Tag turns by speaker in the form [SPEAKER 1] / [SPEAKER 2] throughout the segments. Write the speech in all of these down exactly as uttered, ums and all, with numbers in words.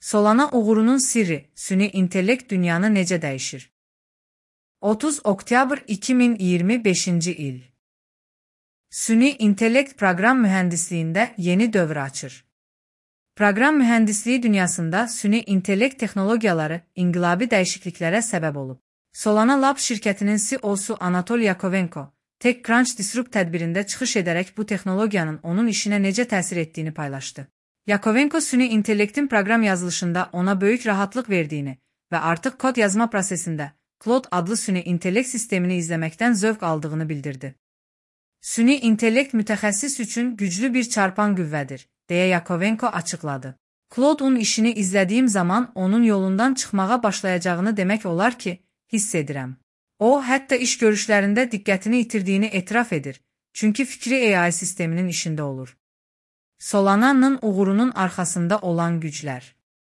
[SPEAKER 1] Solana uğurunun sirri, süni intellekt dünyanı necə dəyişir? otuz oktyabr iki min iyirmi beşinci il. Süni intellekt proqram mühəndisliyində yeni dövr açır. Proqram mühəndisliyi dünyasında süni intellekt texnologiyaları inqilabi dəyişikliklərə səbəb olub. Solana Labs şirkətinin C E O-su Anatol Yakovenko, TechCrunch Disrupt tədbirində çıxış edərək bu texnologiyanın onun işinə necə təsir etdiyini paylaşdı. Yakovenko süni intellektin proqram yazılışında ona böyük rahatlıq verdiyini və artıq kod yazma prosesində Claude adlı süni intellekt sistemini izləməkdən zövq aldığını bildirdi. Süni intellekt mütəxəssis üçün güclü bir çarpan qüvvədir, deyə Yakovenko açıqladı. Claude'un işini izlədiyim zaman onun yolundan çıxmağa başlayacağını demək olar ki, hiss edirəm. O, hətta iş görüşlərində diqqətini itirdiyini etiraf edir, çünki fikri A I sisteminin işində olur. Solana'nın uğurunun arxasında olan güclər.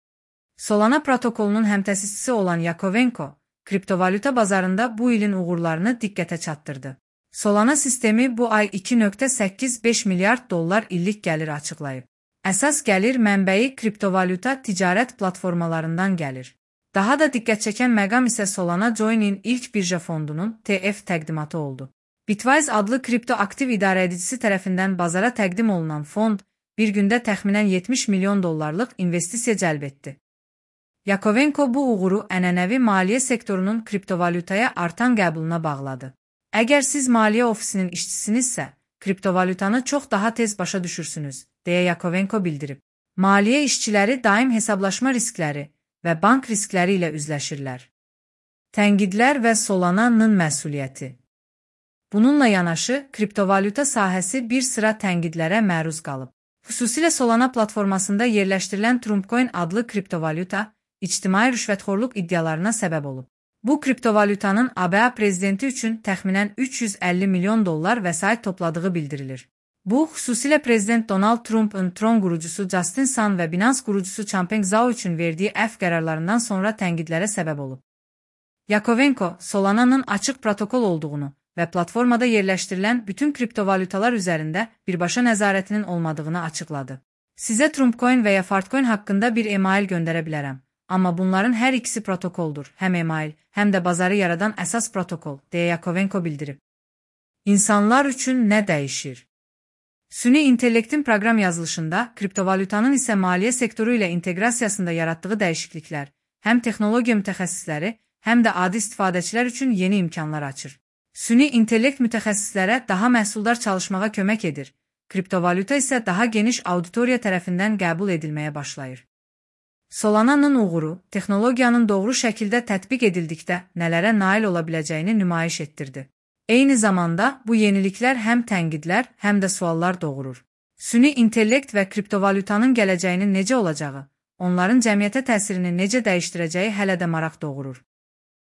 [SPEAKER 1] Solana protokolunun həmtəsisçisi olan Yakovenko, kriptovalyuta bazarında bu ilin uğurlarını diqqətə çatdırdı. Solana sistemi bu ay iki nöqtə səkkiz beş milyard dollar illik gəlir açıqlayıb. Əsas gəlir mənbəyi kriptovalyuta ticarət platformalarından gəlir. Daha da diqqət çəkən məqam isə Solana Join'in ilk birja fondunun T F təqdimatı oldu. Bitwise adlı kripto aktiv idarəedicisi tərəfindən bazara təqdim olunan fond, bir gündə təxminən yetmiş milyon dollarlıq investisiya cəlb etdi. Yakovenko bu uğuru ənənəvi maliyyə sektorunun kriptovalyutaya artan qəbuluna bağladı. Əgər siz maliyyə ofisinin işçisinizsə, kriptovalyutanı çox daha tez başa düşürsünüz, deyə Yakovenko bildirib. Maliyyə işçiləri daim hesablaşma riskləri və bank riskləri ilə üzləşirlər. Tənqidlər və Solana'nın məsuliyyəti. Bununla yanaşı, kriptovalyuta sahəsi bir sıra tənqidlərə məruz qalıb. Xüsusilə Solana platformasında yerləşdirilən Trumpcoin adlı kriptovalyuta, ictimai rüşvətxorluq iddialarına səbəb olub. Bu kriptovalyutanın A B A prezidenti üçün təxminən üç yüz əlli milyon dollar vəsait topladığı bildirilir. Bu, xüsusilə prezident Donald Trump'ın Tron qurucusu Justin Sun və Binance qurucusu Changpeng Zhao üçün verdiyi əfv qərarlarından sonra tənqidlərə səbəb olub. Yakovenko, Solana'nın açıq protokol olduğunu və platformada yerləşdirilən bütün kriptovalyutalar üzərində birbaşa nəzarətinin olmadığını açıqladı. Sizə Trumpcoin və ya Fartcoin haqqında bir e-mail göndərə bilərəm. Amma bunların hər ikisi protokoldur, həm e-mail, həm də bazarı yaradan əsas protokol, deyə Yakovenko bildirib. İnsanlar üçün nə dəyişir? Süni intellektin proqram yazılışında, kriptovalyutanın isə maliyyə sektoru ilə inteqrasiyasında yaratdığı dəyişikliklər, həm texnologiya mütəxəssisləri, həm də adi istifadəçilər üçün yeni imkanlar açır. Süni intellekt mütəxəssislərə daha məhsuldar çalışmağa kömək edir, kriptovalyuta isə daha geniş auditoriya tərəfindən qəbul edilməyə başlayır. Solana'nın uğuru, texnologiyanın doğru şəkildə tətbiq edildikdə nələrə nail ola biləcəyini nümayiş etdirdi. Eyni zamanda bu yeniliklər həm tənqidlər, həm də suallar doğurur. Süni intellekt və kriptovalyutanın gələcəyinin necə olacağı, onların cəmiyyətə təsirini necə dəyişdirəcəyi hələ də maraq doğurur.